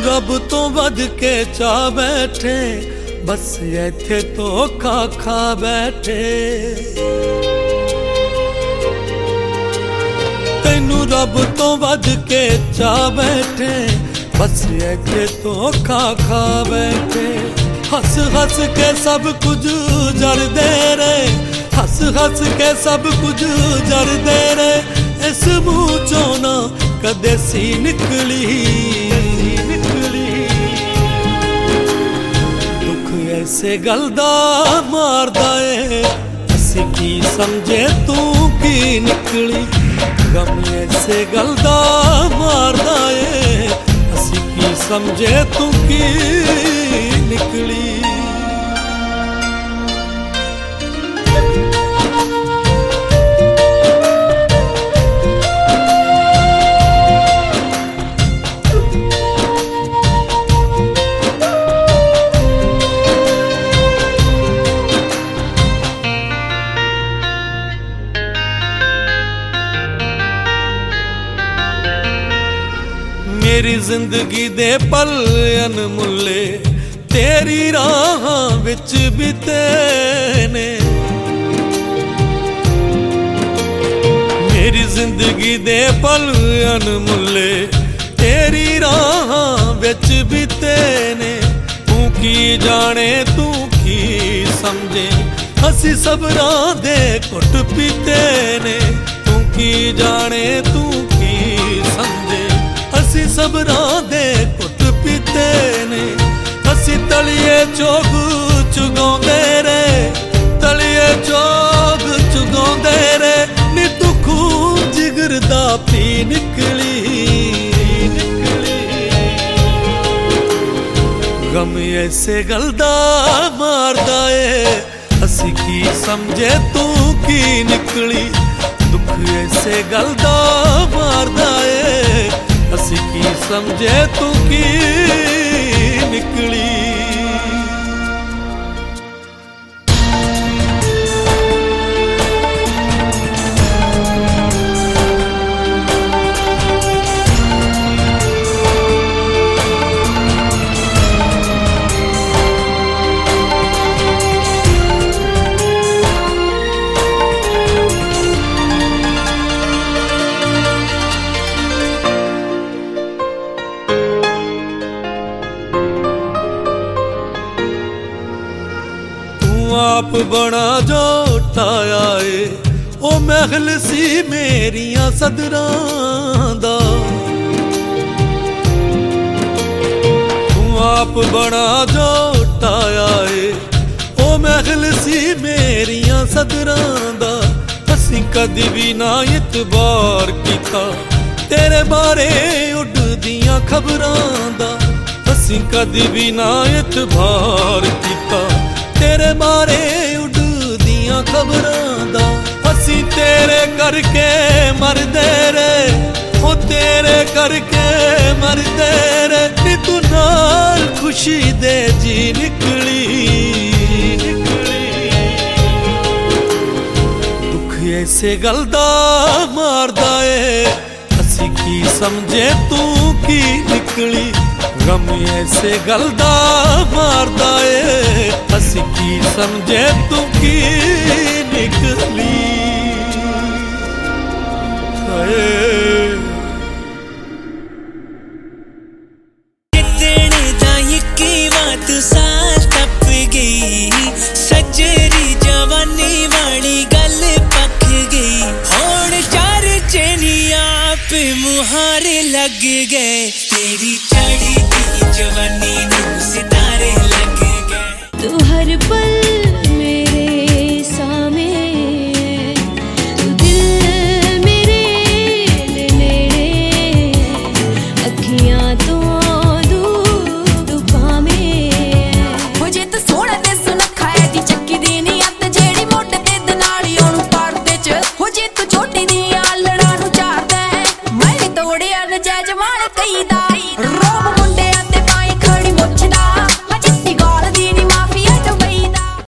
रब तो वध के चा बैठे, बस इत्थे धोखा खा बैठे। तैनू रब तो वध के चा बैठे, बस इत्थे धोखा खा बैठे। हस हस के सब कुछ जरदे रहे, हस हस के सब कुछ जरदे रहे। इस मुँह चों ना कदे सी निकली, दुख ऐसे गल दा मारदा ए, असी की समझे तू की निकली। गम ऐसे गल दा मारदा ए, असी की समझे तू की निकली। मेरी जिंदगी दे पल अनमुल्ले तेरी राहां विच बीते ने। मेरी जिंदगी दे पल अनमुल्ले तेरी राहां विच बीते ने। तू की जाने तू की समझे, असी सबरां दे घुट पीते ने। तू की जाने तू की समझे, असी सबरां दे घुट पीते ने। असी तलिए चोग चुगाउंदे रहे, तलिए चोग चुगाउंदे रहे। नी तू खून जिगर दा पी निकली, गम ऐसे गल दा मारदा ए, असी की समझे तू की निकली। दुख ऐसे गल दा मारदा ए, असी की समझे तू की निकली। आप बना जो टाया ए, ओ महल सी मेरियां सदरां दा। तू आप बना जो टाया ए, ओ महल सी मेरियां सदरां दा। असीं कदी भी ना इतबार कीता तेरे बारे उड़दियां खबरां दा। असीं कदी भी ना इतबार कीता तेरे बारे उड़दियां खबरां दा। असी तेरे करके मरदे रहे, ओ तेरे करके मरदे रहे। नी तू नाल खुशी दे जी निकली, दुख ऐसे गल दा मारदा ए, असी की समझे तू की निकली। गम ऐसे गल दा मारदा ए, असी की समझे तू की निकली। कितने दाई की बात साल टप गई, सजरी जवानी वाली गल पक गई। होण चार चेनिया पे मुहारे लग गए, तेरी चढ़ी जवानी नू सितारे लग गए। तू हर पल मेरे सामने, तू दिल मेरे नेड़े, अखियां तो दूर तू भावें। मुझे तो सोना ते सुनखा है दी चक्की दी नी अत जेड़ी मोटे ते दनाली ओनू पाड़दे च। हो जे तू छोटी दी आलड़ा नू चारदा है, मैं भी तोड़िया नजायज मार कईदा।